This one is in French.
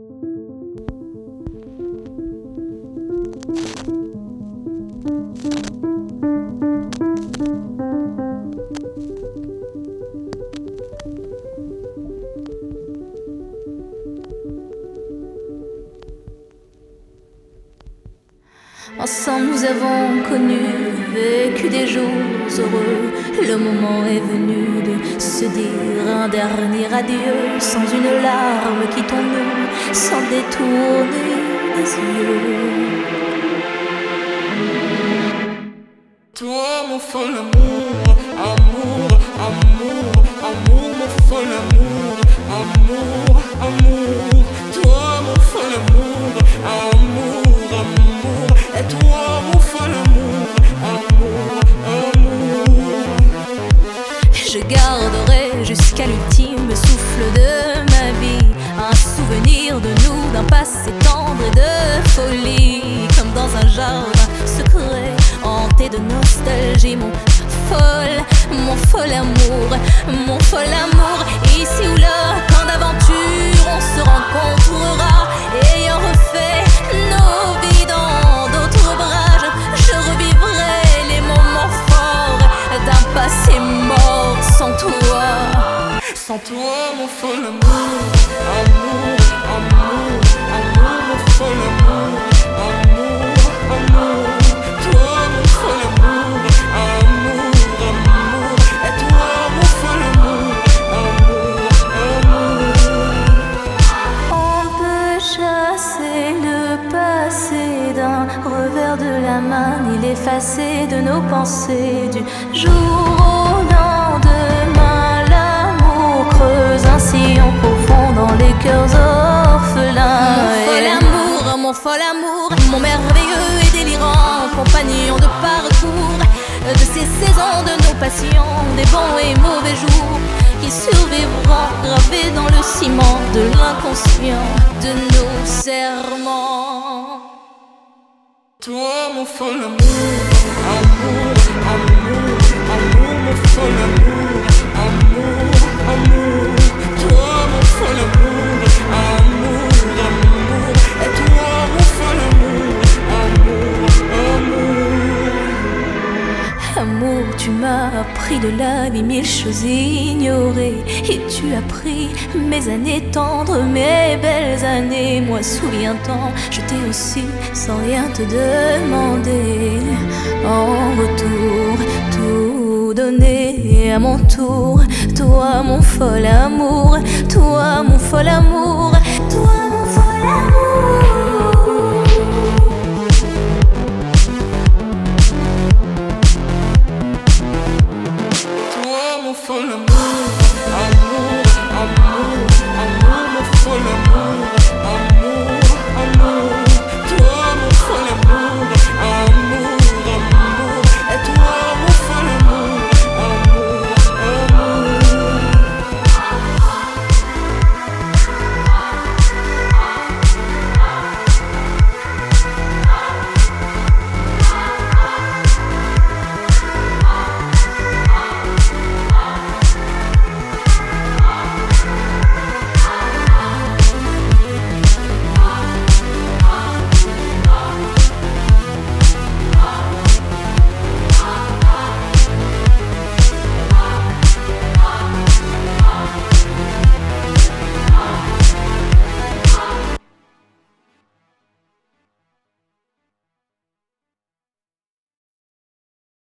Ensemble nous avons connu, vécu des jours heureux. Le moment est venu de se dire un dernier adieu, sans une larme quittons-nous, sans détourner les yeux. Toi mon fol amour, amour, amour, amour, mon fol amour, amour, amour. Toi mon fol amour, amour, amour. Et toi mon fol amour, amour, amour. Je garderai jusqu'à l'ultime souffle de ma vie un souvenir de nous, d'un passé tendre et de folie, comme dans un jardin secret hanté de nostalgie. Mon fol amour, mon fol amour. Ici ou là, quand d'aventure on se rencontrera, ayant refait nos vies dans d'autres bras, je revivrai les moments forts d'un passé mort sans toi. Sans toi mon fol amour, amour, amour, amour, mon fol amour, amour, amour. Toi mon fol amour, amour, amour. Et toi mon fol amour, amour, amour. On peut chasser le passé d'un revers de la main, ni l'effacer de nos pensées. Du jour au lendemain, l'amour creuse un sillon profond dans les cœurs orphelins. Mon fol amour, mon merveilleux et délirant compagnon de parcours, de ces saisons, de nos passions, des bons et mauvais jours qui survivront gravés dans le ciment de l'inconscient de nos serments. Toi mon fol amour, amour, amour, amour, mon fol amour, amour, amour. Toi mon fol amour, amour, amour. Et toi mon fol amour, amour, amour. Amour, tu m'as appris de la vie mille choses ignorées, et tu as pris mes années tendres, mes belles années. Moi, souviens-t'en, je t'ai aussi sans rien te demander. En retour, tout donner à mon tour. Toi, mon fol amour, toi, mon fol amour, toi.